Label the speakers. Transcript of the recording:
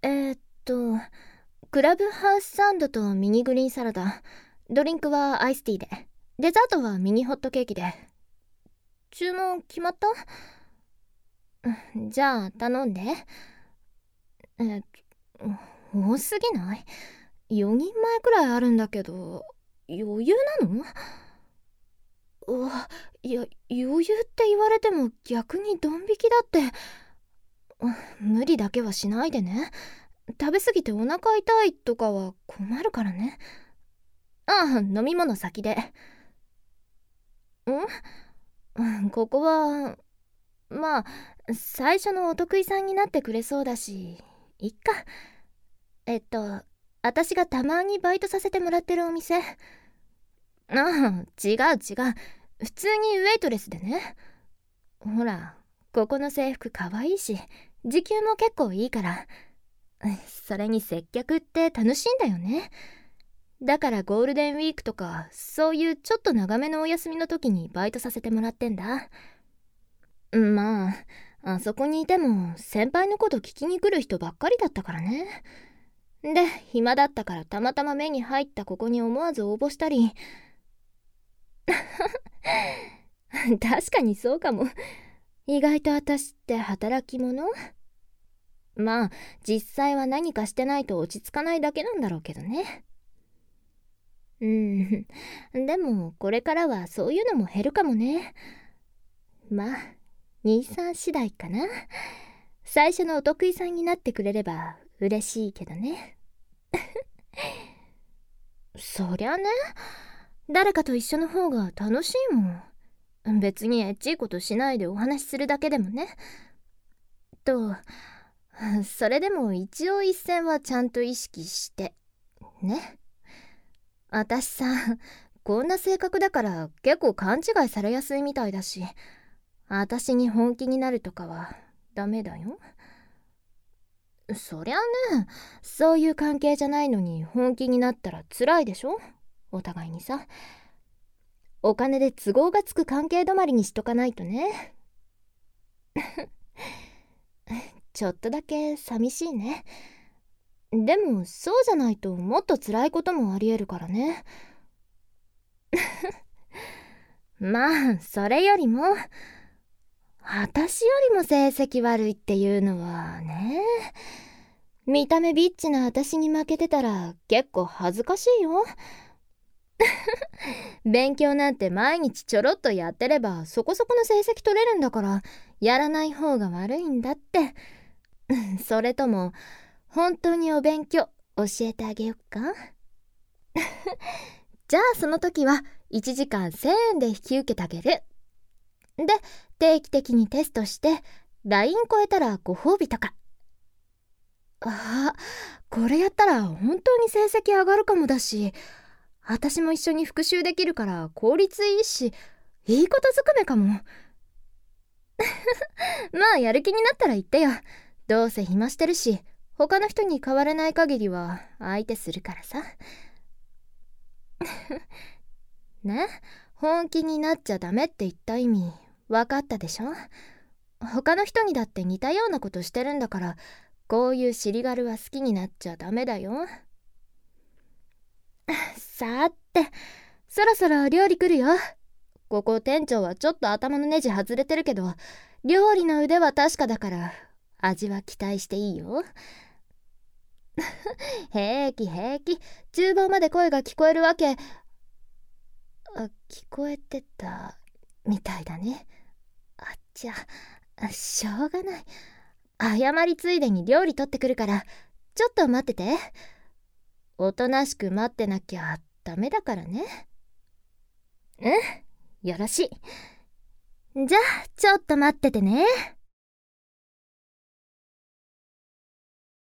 Speaker 1: えーっとクラブハウスサンドとミニグリーンサラダ、ドリンクはアイスティーで、デザートはミニホットケーキで。注文決まった？じゃあ頼んで。えー多すぎない？ 4 人前くらいあるんだけど、余裕なの？うわ、いや、余裕って言われても逆にドン引きだって。無理だけはしないでね。食べ過ぎてお腹痛いとかは困るからね。ああ、飲み物先で。ここは、まあ、最初のお得意さんになってくれそうだし、いっか。私がたまにバイトさせてもらってるお店。ああ、違う違う。普通にウェイトレスでね。ほら、ここの制服かわいいし、時給も結構いいから。それに接客って楽しいんだよね。だからゴールデンウィークとか、そういうちょっと長めのお休みの時にバイトさせてもらってんだ。まあ、あそこにいても先輩のこと聞きに来る人ばっかりだったからね。で、暇だったからたまたま目に入ったここに思わず応募したり。確かにそうかも。意外と私って働き者？まあ、実際は何かしてないと落ち着かないだけなんだろうけどね。でもこれからはそういうのも減るかもね。まあ、兄さん次第かな。最初のお得意さんになってくれれば嬉しいけどね。そりゃね、誰かと一緒の方が楽しいもん。別にエッチいことしないでお話しするだけでもね。と、それでも一応一線はちゃんと意識してね。私さ、こんな性格だから結構勘違いされやすいみたいだし、私に本気になるとかはダメだよ。そりゃね、そういう関係じゃないのに本気になったら辛いでしょ、お互いにさ。お金で都合がつく関係止まりにしとかないとね。ちょっとだけ寂しいね。でもそうじゃないともっと辛いこともありえるからね。まあ、それよりも、私よりも成績悪いっていうのはね、見た目ビッチな私に負けてたら結構恥ずかしいよ。勉強なんて毎日ちょろっとやってればそこそこの成績取れるんだから、やらない方が悪いんだって。それとも本当にお勉強教えてあげよっか？じゃあその時は1時間1000円で引き受けてあげる。で、定期的にテストしてライン超えたらご褒美とか。あ、これやったら本当に成績上がるかもだし、私も一緒に復習できるから効率いいし、いいことずくめかも。まあやる気になったら言ってよ。どうせ暇してるし、他の人に変われない限りは相手するからさ。ね、本気になっちゃダメって言った意味分かったでしょ？他の人にだって似たようなことしてるんだから、こういう尻軽は好きになっちゃダメだよ。さて、そろそろ料理来るよ。ここ店長はちょっと頭のネジ外れてるけど、料理の腕は確かだから味は期待していいよ。平気平気、厨房まで声が聞こえるわけ。聞こえてたみたいだね。じゃあしょうがない。謝りついでに料理取ってくるからちょっと待ってて。おとなしく待ってなきゃダメだからね。よろしい。じゃあちょっと待っててね。